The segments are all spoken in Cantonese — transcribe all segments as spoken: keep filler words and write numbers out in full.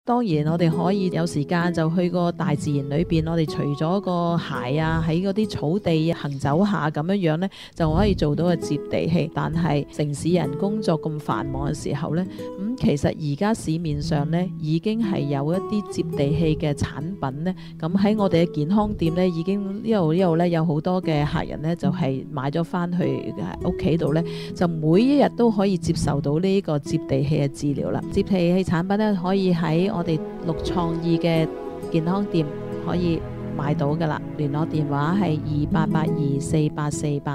當然我哋可以有時間就去個大自然裏邊，我哋除咗個鞋啊喺嗰啲草地行走下咁樣樣呢，就可以做到個接地氣。但係城市人工作咁繁忙嘅時候呢，咁、嗯、其實而家市面上呢已經係有一啲接地氣嘅產品呢。咁喺我哋嘅健康店呢，已經一路一路呢有好多嘅客人呢，就係、是、買咗翻去屋企度呢，就每一日都可以接受到呢個接地氣嘅治療啦。接地氣產品呢，可以喺我哋綠創意嘅健康店可以買到噶啦，聯絡電話係二八八二四八四八。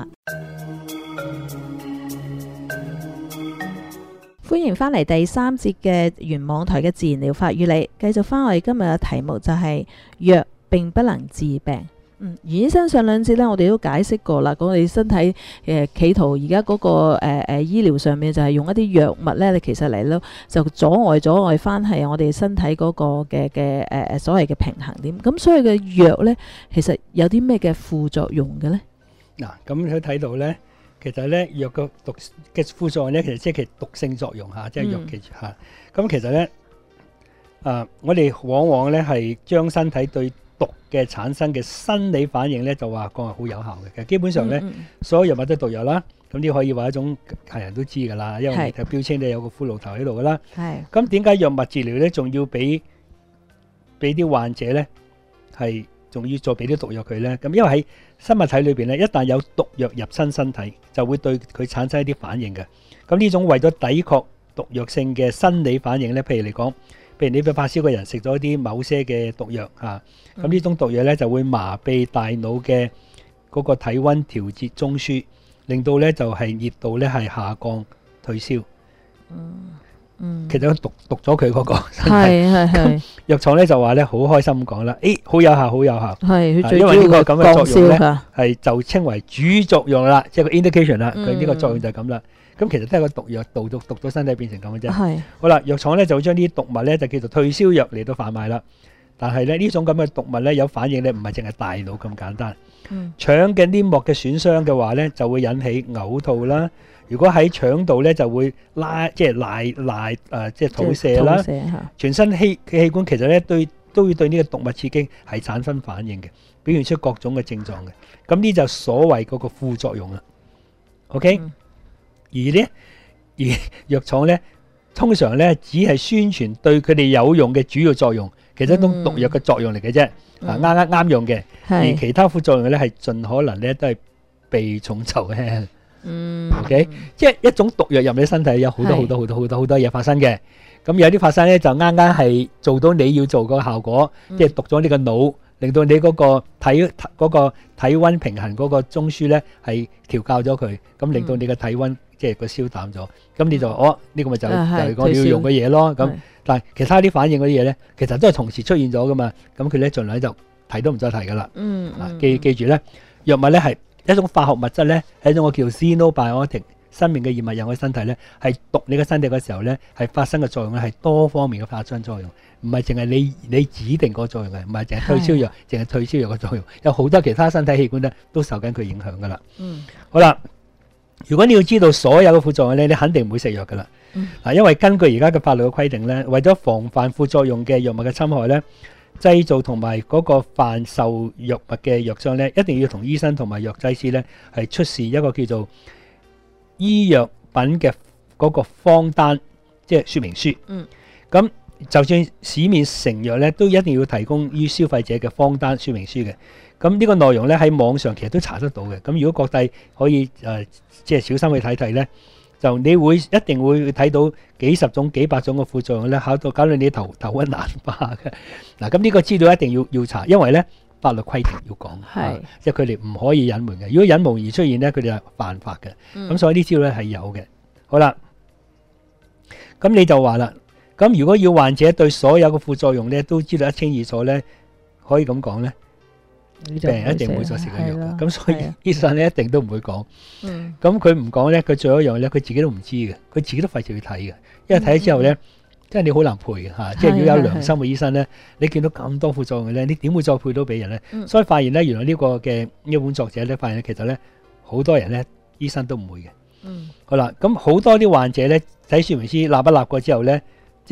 歡迎翻嚟第三節嘅原網台嘅自然療法與你，繼續翻我哋今日嘅題目就係藥並不能治病。嗯，袁醫生上兩節咧，我哋都解釋過啦，講我哋身體誒、呃、企圖而家嗰個誒誒、呃呃、醫療上面就係用一啲藥物咧，你其實嚟到就阻礙阻礙翻係我哋身體嗰個嘅嘅誒所謂嘅平衡點。咁所以嘅藥咧，其實有啲咩嘅副作用嘅咧？ 嗱，咁你睇到咧，其實咧藥嘅毒嘅副作用咧，其實即係其毒性作用嚇，即係藥記住嚇。咁、嗯、其實咧，啊、呃，我哋往往咧係將身體對毒嘅產生嘅生理反應咧，就話講係好有效嘅。其實基本上咧，嗯嗯所有藥物都係毒藥啦。咁呢可以話一種係人都知噶啦，因為睇標籤咧有個骷髏頭喺度噶啦。係。咁點解藥物治療咧，仲要俾俾啲患者咧係仲要再俾啲毒藥佢咧？咁因為喺生物體裏邊咧，一旦有毒藥入侵身體，就會對佢產生一啲反應嘅。咁呢種為咗抵抗毒藥性嘅生理反應咧，譬如嚟講。譬如你俾發燒嘅人食咗啲某些嘅毒藥嚇，咁呢種毒藥咧就會麻痹大腦嘅嗰個體溫調節中樞，令到咧就係熱度咧係下降退燒。嗯嗯，其實毒毒咗佢嗰個係係係。藥廠咧就話咧好開心咁講啦，誒好有效好有效。係，佢最主要因為呢個咁嘅作用咧係就稱為主作用啦，即係個 indication 啦。佢呢個作用就係咁啦。咁其實都係個毒藥毒毒毒咗身體變成咁嘅啫。係。好啦，藥廠咧就會將啲毒物咧就叫做退燒藥嚟到販賣啦。但係咧呢種咁嘅毒物咧有反應咧，唔係淨係大腦咁簡單。嗯。腸嘅黏膜嘅損傷嘅話咧，就會引起嘔吐啦。如果喺腸度咧，就會拉即係瀨瀨誒，即係吐瀉啦。吐瀉嚇。全身器器官其實咧對都會對呢個毒物刺激係產生反應嘅，表現出各種嘅症狀嘅。咁呢就所謂嗰個副作用啦。OK。嗯。而咧，而藥廠咧，通常咧只係宣傳對佢哋有用嘅主要作用，其實一種毒藥嘅作用嚟嘅啫，啊啱啱啱用嘅，而其他副作用咧係盡可能咧都係避重就輕。嗯 ，OK， 即係一種毒藥入你身體有好多好多好多好多好多嘢發生嘅，咁有啲發生咧就啱啱係做到你要做個效果，即係毒咗你個腦。令到你嗰個體嗰個體溫平衡嗰個中樞咧係調校咗佢，咁令到你嘅體溫即係個消淡咗，咁你就哦呢個咪就就係我哋要用嘅嘢咯。咁但係其他啲反應嗰啲嘢咧，其實都係同時出現咗噶嘛，咁佢咧盡量就提都唔再提噶啦。嗯，嗱記記住咧，藥物咧係一種化學物質咧，係一種我叫 xenobiotic 生命嘅異物入去身體咧，係毒你嘅身體嘅時候咧，係發生嘅作用咧係多方面嘅發生作用。唔係淨係你你指定個作用嘅，唔係淨係退燒藥，淨係退燒藥嘅作用，有好多其他身體器官咧都受緊佢影響噶啦。嗯，好啦，如果你要知道所有嘅副作用咧，你肯定唔會食藥噶啦。嗯，嗱，因為根據而家嘅法律嘅規定咧，為咗防範副作用嘅藥物嘅侵害咧，製造同埋嗰個販售藥物嘅藥商咧，一定要同醫生同埋藥劑師咧係出示一個叫做醫藥品嘅嗰個方單，即係說明書。嗯，咁。就算市面成藥咧，都一定要提供於消費者嘅方單說明書嘅。咁呢個內容咧喺網上其實都查得到嘅。咁如果各地可以誒、呃，即係小心去睇睇咧，就你會一定會睇到幾十種、幾百種嘅副作用咧，搞到搞到你頭頭昏眼花嘅。嗱，咁呢個資料一定要要查，因為咧法律規定要講，係即係佢哋唔可以隱瞞嘅。如果隱瞞而出現咧，佢哋係犯法嘅。咁、嗯、所以呢資料咧係有嘅。好啦，咁你就話啦。咁如果要患者對所有嘅副作用咧都知道一清二楚咧，可以咁講咧，病人一定唔會再食個藥嘅。咁所以醫生咧一定都唔會講。嗯。咁佢唔講咧，佢最後一樣咧，佢自己都唔知嘅，佢自己都費事去睇嘅。因為睇咗之後咧，即係你好難賠嘅嚇。即係如果有良心嘅醫生咧，你見到咁多副作用嘅咧，你點會再配到俾人咧？嗯。所以發現咧，原來呢個嘅呢本作者咧，發現咧其實咧好多人咧，醫生都唔會嘅。嗯。好啦，咁好多啲患者咧睇說明書立一立過之後咧。即係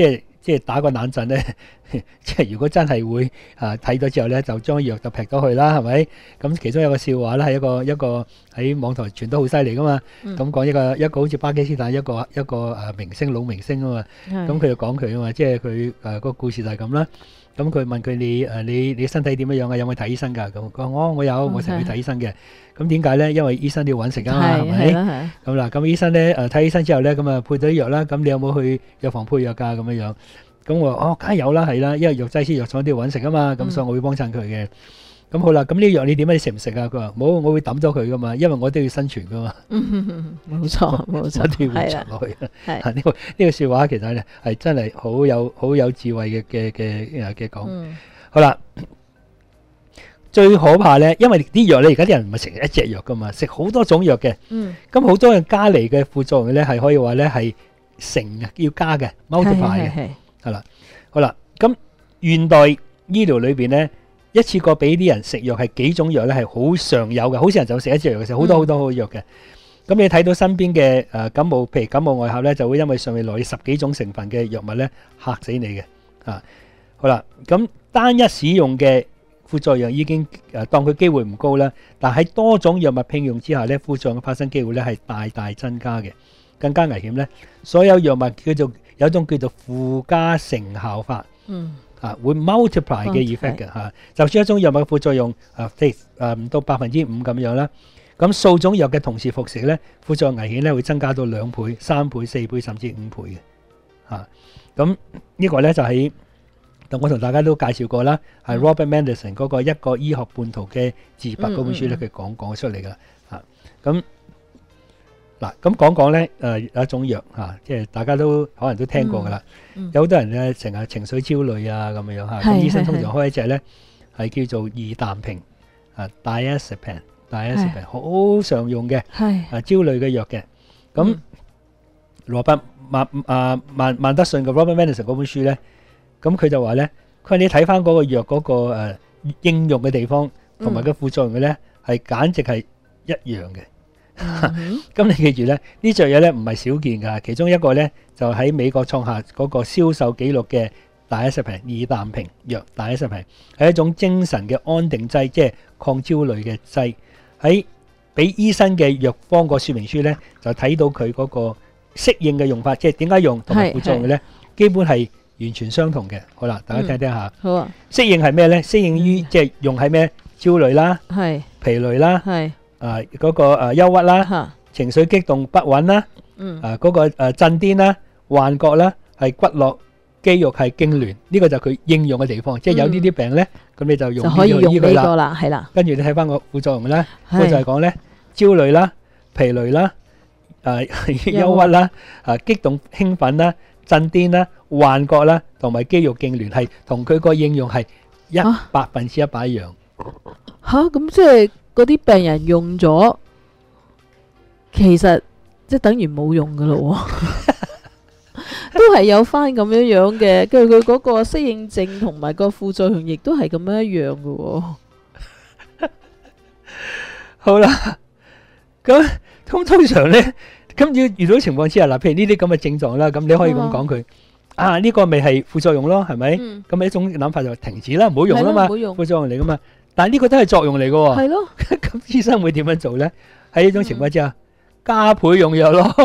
即係打個冷震咧，即係如果真係會啊睇咗之後咧，就將藥就劈咗去啦，係咪？咁其中有個笑話咧，係一個一個喺網台傳得好犀利噶嘛。咁講一個一個好似巴基斯坦一個一個誒明星老明星啊嘛。咁佢就講佢啊嘛，即係佢誒個故事就係咁啦。咁佢問佢你誒你你身體點樣樣啊？有冇睇醫生㗎？咁佢話我我有，我成日去睇醫生嘅。咁點解咧？因為醫生要揾食啊嘛，係咪？咁嗱，咁醫生咧誒睇醫生之後咧，咁啊配咗啲藥啦。咁你有冇去藥房配藥㗎？咁樣樣。咁我話哦，梗係有啦，係啦，因為藥劑師藥廠都要揾食啊嘛。咁所以我會幫襯佢嘅。咁好啦，咁呢啲藥你點解你食唔食啊？佢話冇，我會抌咗佢噶嘛，因為我都要生存噶嘛。 冇錯冇錯， 我都要活著落去。係呢個呢個説話其實咧係真係好有好有智慧嘅嘅嘅嘅講。好啦，最可怕咧，因為啲藥咧而家啲人唔係食一隻藥噶嘛，食好多種藥嘅。嗯。咁好多人加嚟嘅副作用咧係可以話咧係乘嘅，要加嘅 multiply 嘅。係啦，好啦，咁現代醫療裏邊咧。一次過俾啲人食藥係幾種藥咧係好常有嘅，好少人就食一隻藥嘅，食好多好多好藥嘅。咁你睇到身邊嘅誒感冒，譬如感冒外效咧，就會因為上面來十幾種成分嘅藥物咧嚇死你嘅。啊，好啦，咁單一使用嘅副作用已經誒當佢機會唔高啦，但喺多種藥物併用之下咧，副作用嘅發生機會咧係大大增加嘅，更加危險咧。所有藥物叫做有一種叫做附加成效法。嗯。啊，會 multiply 嘅 effect 嘅嚇，就算一種藥物嘅副作用啊，即係誒唔到百分之五咁樣啦，咁數種藥嘅同時服食咧，副作用危險咧會增加到兩倍、三倍、四倍甚至五倍嘅嚇。咁呢個咧就係我同大家都介紹過啦，係 Robert Mendelssohn 嗰個一個醫學半途嘅自白嗰本書咧，佢講講出嚟噶嚇。咁嗱，咁講講咧，誒有一種藥嚇，即係大家都可能都聽過噶啦。有好多人咧成日情緒焦慮啊咁樣嚇，咁醫生通常開一隻咧係叫做二氮平啊 diazepam，diazepam 好常用嘅啊焦慮嘅藥嘅。咁羅伯曼啊曼曼德遜嘅 Robert Mendelssohn 嗰本書咧，咁佢就話咧，佢話你睇翻嗰個藥嗰個誒應用嘅地方同埋個副作用嘅咧，係簡直係一樣嘅。咁你記住咧，呢隻嘢咧唔係少見噶，其中一個咧就喺美國創下嗰個銷售紀錄嘅diazepam二氮平藥diazepam係一種精神嘅安定劑，即係抗焦慮嘅劑。喺俾醫生嘅藥方個說明書咧，就睇到佢嗰個適應嘅用法，即係點解用同埋副作用嘅咧，基本係完全相同嘅。好啦，大家聽聽下。好啊。適應係咩咧？適應於即係用喺咩？焦慮啦，係疲累啦，係。啊！嗰、那個誒、呃、憂鬱啦，情緒激動不穩啦，嗯、啊嗰、那個誒、呃、震癲啦、幻覺啦，係骨骼肌肉係痙攣，呢、這個就佢應用嘅地方。嗯、即係有呢啲病咧，咁你就用呢個醫佢啦。係啦，跟住你睇翻個副作用咧，佢就係講咧焦慮啦、疲累啦、誒憂鬱啦、啊激動興奮啦、震癲啦、幻覺啦，同埋肌肉痙攣係同佢個應用係一百分之一百一樣。 吓咁、啊、即係。嗰啲病人用咗，其實即係等於冇用噶咯，都係有翻咁樣樣嘅。跟住佢嗰個適應症同埋個副作用，亦都係咁樣一樣噶。 好啦，咁咁通常咧，咁要遇到情況之下，嗱，譬如呢啲咁嘅症狀啦，咁你可以咁講佢啊，呢個咪係副作用咯，係咪？咁一種諗法就停止啦，唔好用啦嘛，副作用嚟噶嘛。但係呢個都係作用嚟嘅喎，係咯。咁醫生會點樣做咧？喺呢種情況之下，加倍用藥咯。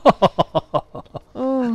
哦，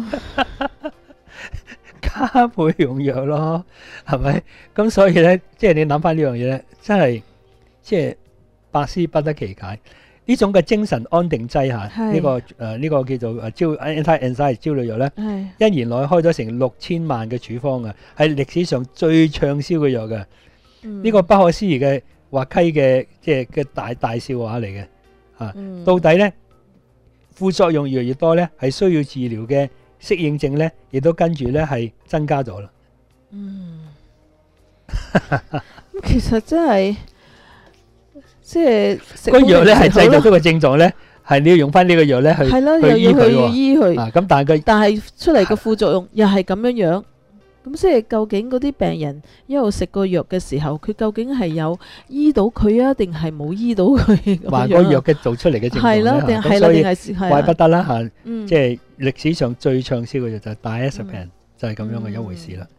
加倍用藥咯，係咪？咁所以咧，即係你諗翻呢樣嘢咧，真係即係百思不得其解。呢種嘅精神安定劑嚇，呢個誒呢個叫做誒焦 anti-anxiety 焦慮藥咧，一年內開咗成六千萬嘅處方啊，係歷史上最暢銷嘅藥嘅。呢個不可思議嘅滑稽嘅即係嘅大大笑話嚟嘅，啊，嗯、到底咧副作用越嚟越多咧，係需要治療嘅適應症咧，亦都跟住咧係增加咗啦。嗯， 咁其實真係即係個藥咧係製造出個症狀咧，係你要用翻呢個藥咧去係啦， 又要去醫佢。啊， 咁但係佢但係出嚟嘅副作用又係咁樣樣。咁即係究竟嗰啲病人一路食個藥嘅時候，佢究竟係有醫到佢啊，定係冇醫到佢？ 話個藥嘅做出嚟嘅症狀咧， 係啦，定係啦，定係怪不得啦嚇。即係歷史上最暢銷嘅藥就係 diazepam 就係咁樣嘅一回事啦。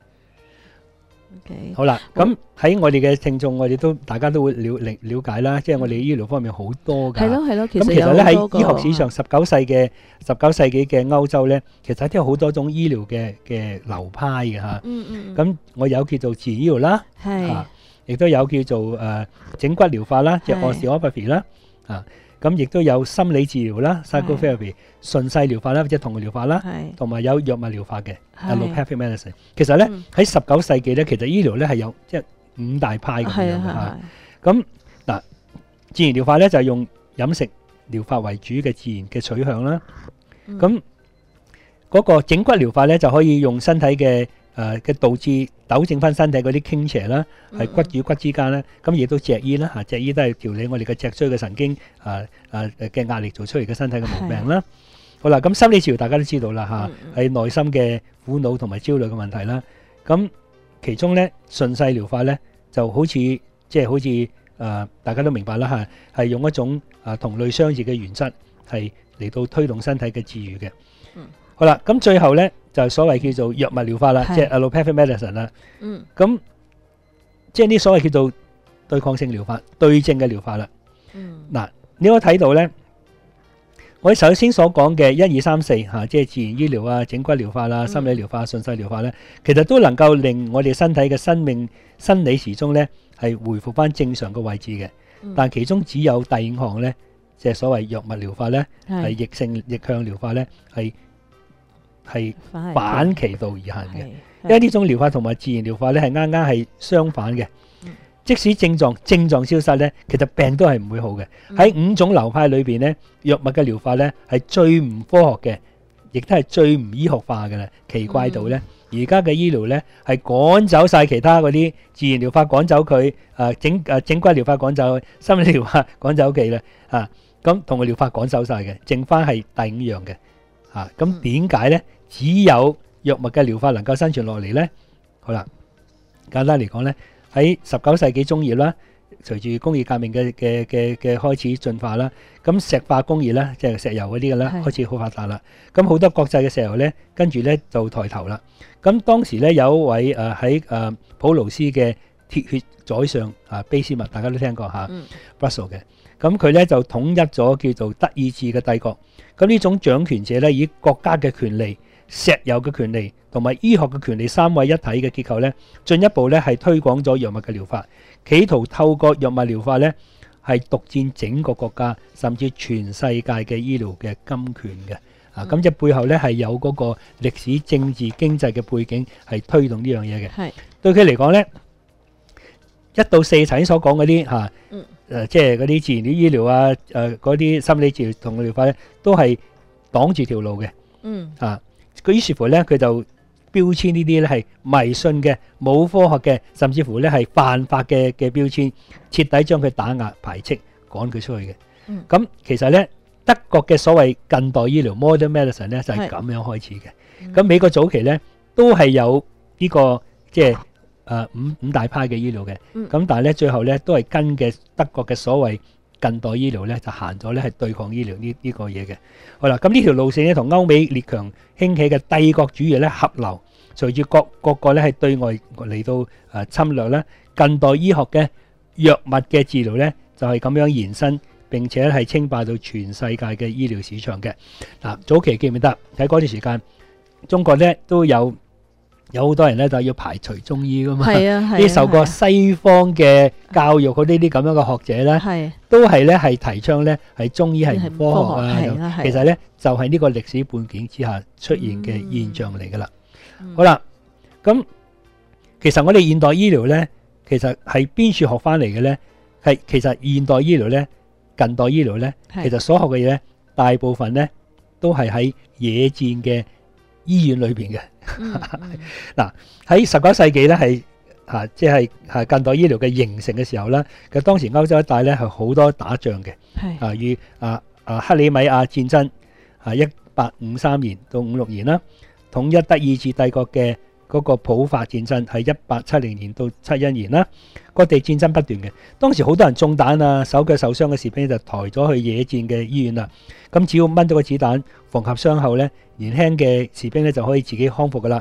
OK， 好啦，咁喺我哋嘅聽眾，我哋都大家都會了了了解啦，即係我哋醫療方面好多㗎。 係咯係咯，其實咁其實咧有好多個喺醫學史上，十九世嘅十九世紀嘅歐洲咧，其實都有好多種醫療嘅嘅流派嘅嚇。 嗯嗯嗯， 咁我有叫做自然醫療啦， 係啊，亦都有叫做誒整骨療法啦，即係 osteopathy 啦，啊，咁亦都有心理治療啦 psychotherapy，順勢療法啦，或者同療法啦， 係同埋有藥物療法嘅係 allopathic medicine。其實咧嗯喺十九世紀咧，其實醫療咧係有即係五大派咁係樣嘅嚇。 啊咁嗱，自然療法咧就係用飲食療法為主嘅自然嘅取向啦。 係， 咁嗰個整骨療法咧就可以用身體嘅誒嘅導致糾正翻身體嗰啲傾斜啦，係骨與骨之間咧，咁亦都脊醫啦嚇，脊醫都係調理我哋嘅脊椎嘅神經啊啊嘅壓力做出嚟嘅身體嘅毛病啦。好啦，咁心理治療大家都知道啦嚇，係內心嘅苦惱同埋焦慮嘅問題啦。咁其中咧順勢療法咧就好似即係好似誒、呃、大家都明白啦嚇，係用一種啊同類相異嘅原則係嚟到推動身體嘅治愈嘅。 嗯， 好啦，咁最後咧就係所謂叫做藥物療法啦， 係即係 allopathic medicine 啦。 嗯咁即係呢所謂叫做對抗性療法、對症嘅療法啦。 嗯嗱，你可以睇到咧，我哋首先所講嘅一二三四嚇，即係自然醫療啊、整骨療法啦、心理療法、順勢療法咧，其實都能夠令我哋身體嘅生命生理時鐘咧係回復翻正常嘅位置嘅。 嗯但其中只有第五項咧，即係所謂藥物療法咧，係係逆性逆向療法咧，係係反反其道而行嘅。 係因為呢種療法同埋自然療法咧係啱啱係相反嘅。 嗯即使症狀症狀消失咧，其實病都係唔會好嘅。喺、五種流派裏邊咧，藥物嘅療法咧係最唔科學嘅，亦都係最唔醫學化嘅啦。奇怪到咧，而家嘅醫療咧係趕走晒其他嗰啲自然療法，趕走佢誒、呃、整誒、呃、整骨療法趕走，心理療法趕走佢啦啊！咁同個療法趕走晒嘅，剩翻係第五樣嘅啊！咁點解咧？只有藥物嘅療法能夠生存落嚟咧？好啦，簡單嚟講咧。喺十九世紀中葉啦，隨住工業革命嘅嘅嘅嘅開始進化啦，咁石化工業咧，即係石油嗰啲嘅啦，開始好發達啦。咁好多國際嘅石油咧，跟住咧就抬頭啦。咁當時咧有一位誒喺誒普魯斯嘅鐵血宰相啊，卑斯麥大家都聽過嚇 Russell 嘅。咁佢咧就統一咗叫做德意志嘅帝國。咁呢種掌權者咧，以國家嘅權利、石油嘅權利同埋醫學嘅權利三位一體嘅結構咧，進一步咧係推廣咗藥物嘅療法，企圖透過藥物療法咧係獨佔整個國家，甚至全世界嘅醫療嘅金權嘅。啊，咁即係背後咧係有嗰個歷史、政治、經濟嘅背景係推動呢樣嘢嘅。 係對佢嚟講咧，一到四頭先所講嗰啲嚇，誒即係嗰啲自然啲醫療啊，誒嗰啲心理治療同療法咧，都係擋住條路嘅。 嗯啊。佢於是乎咧，佢就標籤呢啲咧係迷信嘅、冇科學嘅，甚至乎咧係犯法嘅嘅標籤，徹底將佢打壓、排斥、趕佢出去嘅。咁、嗯、其實咧，德國嘅所謂近代醫療 （modern medicine） 咧就係、是、咁樣開始嘅。咁美國早期咧都係有呢、這個即係誒五五大派嘅醫療嘅。咁、嗯、但係咧最後咧都係跟嘅德國嘅所謂近代醫療咧就行咗咧係對抗醫療呢呢個嘢嘅。好啦，咁呢條路線咧同歐美列強興起嘅帝國主義咧合流，隨住各各個咧係對外嚟到誒侵略咧，近代醫學嘅藥物嘅治療咧就係咁樣延伸，並且係稱霸到全世界嘅醫療市場嘅。嗱，早期記唔記得喺嗰段時間，中國咧都有。有好多人咧就要排除中醫噶嘛，啲受過西方嘅教育嗰啲啲咁樣嘅學者咧，都係咧係提倡咧係中醫係唔科學啊。其實咧就係呢個歷史背景之下出現嘅現象嚟噶啦。好啦，咁其實我哋現代醫療咧，其實係邊處學翻嚟嘅咧？係其實現代醫療咧、近代醫療咧，其實所學嘅嘢咧，大部分咧都係喺野戰嘅醫院裏邊嘅。嗱，喺十九世紀咧係嚇，即係嚇近代醫療嘅形成嘅時候咧，其實當時歐洲一帶咧係好多打仗嘅，啊與啊啊克里米亞戰爭啊一八五三年到五六年啦，統一德意志帝國嘅嗰個普法戰爭係一八七零年到七一年啦，各地戰爭不斷嘅。當時好多人中彈啊，手腳受傷嘅士兵就抬咗去野戰嘅醫院啦。咁只要掹到個子彈縫合傷後咧，年輕嘅士兵咧就可以自己康復噶啦。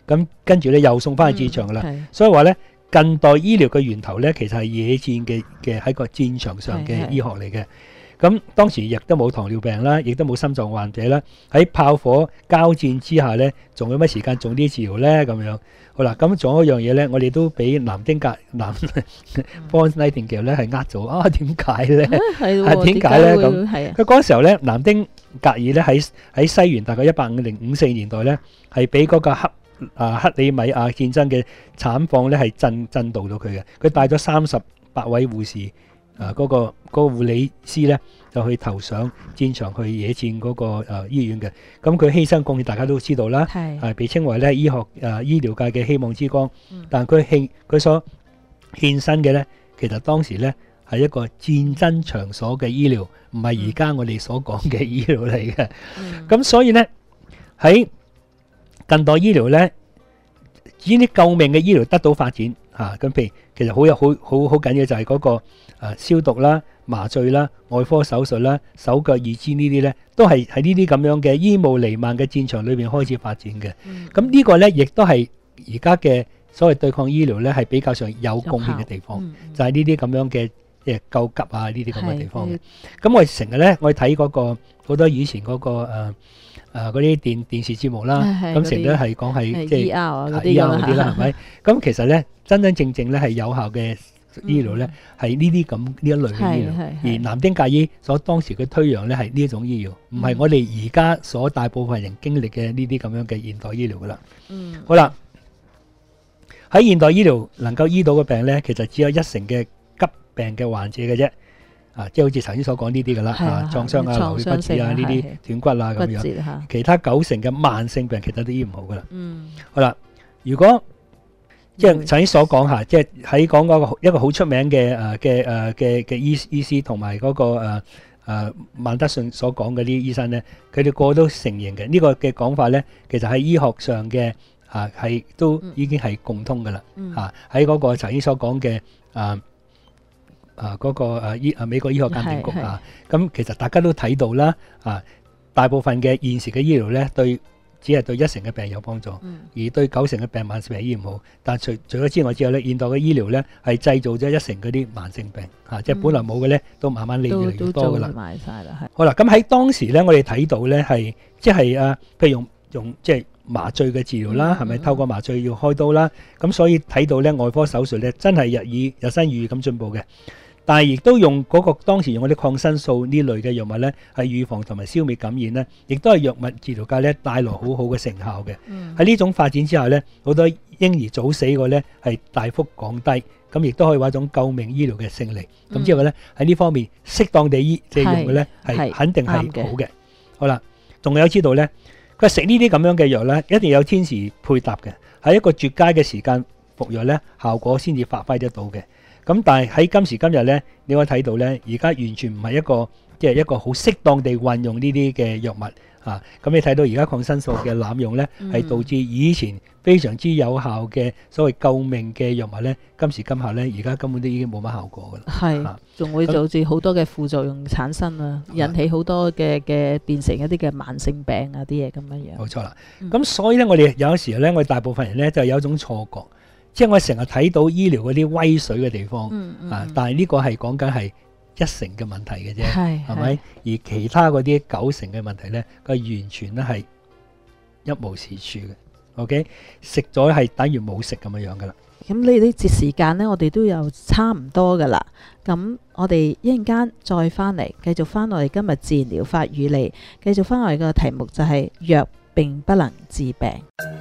咁跟住咧又送翻去戰場噶啦。 嗯、 所以話咧，近代醫療嘅源頭咧，其實係野戰嘅嘅喺個戰場上嘅醫學嚟嘅。咁當時亦都冇糖尿病啦，亦都冇心臟患者啦。喺炮火交戰之下咧，仲有乜時間做啲治療咧？咁樣好啦。咁仲有一樣嘢咧，我哋都俾南丁格南 Florence Nightingale 咧係呃咗啊？點解咧？係點解咧？咁佢嗰時候咧，南丁格爾咧喺喺西元大概一八五零五四年代咧，係俾嗰個克啊克里米亞戰爭嘅慘況咧係震震導到佢嘅。佢帶咗三十八位護士。啊！嗰、那個嗰、那個護理師咧，就去投上戰場去野戰嗰、那個誒、呃、醫院嘅。咁佢犧牲貢獻，大家都知道啦，係、啊、被稱為咧醫學誒、呃、醫療界嘅希望之光。嗯、但佢獻佢所獻身嘅咧，其實當時咧係一個戰爭場所嘅醫療，唔係而家我哋所講嘅醫療嚟嘅。咁、嗯、所以咧喺近代醫療咧，呢啲救命嘅醫療得到發展嚇。咁、啊、譬如其實好有好好好緊要就係嗰、那個。啊、消毒啦、麻醉啦、外科手術啦、手腳義肢呢啲咧，都係喺呢啲咁樣嘅醫務彌漫嘅戰場裏邊開始發展嘅。咁、嗯、呢個咧，亦都係而家嘅所謂對抗醫療咧，係比較上有貢獻嘅地方，嗯、就係呢啲咁樣嘅誒救急啊呢啲咁嘅地方嘅。咁我哋成日咧，我哋睇嗰個好多以前嗰、嗰個誒誒嗰啲電電視節目啦，咁成日都係講係即係 E R 啊嗰啲啲啦，係咪？咁其實咧，真真正正咧係有效嘅。醫療咧係呢啲咁呢一類嘅醫療，而南丁格爾所當時嘅推揚咧係呢一種醫療，唔係我哋而家所大部分人經歷嘅呢啲咁樣嘅現代醫療噶啦。嗯，好啦，喺現代醫療能夠醫到嘅病咧，其實只有一成嘅急病嘅患者嘅啫。啊，即係好似頭先所講呢啲噶啦，啊創傷啊、流血不止啊、呢啲斷骨啊咁樣，其他九成嘅慢性病其實都醫唔好噶啦。嗯，好啦，如果即係頭先所講下，即係喺講嗰個一個好出名嘅誒嘅誒嘅嘅醫醫師同埋嗰個誒誒萬德遜所講嗰啲醫生咧，佢哋個個都承認嘅呢個嘅講法咧，其實喺醫學上嘅啊係都已經係共通噶啦嚇。喺嗰個頭先所講嘅啊啊嗰個誒醫啊美國醫學鑑定局啊，咁其實大家都睇到啦啊，大部分嘅現時嘅醫療咧對。只係對一成嘅病有幫助，嗯、而對九成嘅病慢性病醫唔好。但除除咗之外之後咧，現代嘅醫療咧係製造咗一成嗰啲慢性病，嚇、嗯，即係本來冇嘅咧，都慢慢嚟越嚟越多噶啦。都賣曬啦，係。好啦，咁喺當時咧，我哋睇到咧係即係啊，譬如用用即係麻醉嘅治療啦，係咪、嗯、透過麻醉要開刀啦？咁所以睇到咧外科手術咧真係日以日新月異咁進步嘅。但係亦都用嗰、那個當時用嗰啲抗生素呢類嘅藥物咧，係預防同埋消滅感染咧，亦都係藥物治療界咧帶來好好嘅成效嘅。喺呢、嗯、種發展之下咧，好多嬰兒早死嘅咧係大幅降低，咁亦都可以話一種救命醫療嘅勝利。咁、嗯、之後咧喺呢方面適當地醫即係用嘅咧係肯定係好嘅。好啦，仲有知道咧，佢食呢啲咁樣嘅藥咧，一定有天時配搭嘅，喺一個絕佳嘅時間服藥咧，效果先至發揮得到嘅。咁但係喺今時今日咧，你可以睇到咧，而家完全唔係一個即係一個好適當地運用呢啲嘅藥物啊！咁你睇到而家抗生素嘅濫用咧，係、嗯、導致以前非常之有效嘅所謂救命嘅藥物咧，今時今日咧，而家根本都已經冇乜效果噶啦。係，仲會導致好多嘅副作用產生啊，嗯、引起好多嘅嘅變成一啲嘅慢性病啊啲嘢咁樣樣。冇錯啦。咁、嗯、所以咧，我哋有時候咧，我哋大部分人咧就有一種錯覺。即係我成日睇到醫療嗰啲威水嘅地方，嗯嗯、啊！但係呢個係講緊係一成嘅問題嘅啫，係咪？而其他嗰啲九成嘅問題咧，佢完全咧係一無是處嘅。OK， 食咗係等於冇食咁樣樣噶啦。咁呢啲節時間咧，我哋都有差唔多噶啦。咁我哋一陣間再翻嚟，繼續翻我哋今日自然療法與你，繼續翻我哋嘅題目就係藥並不能治病。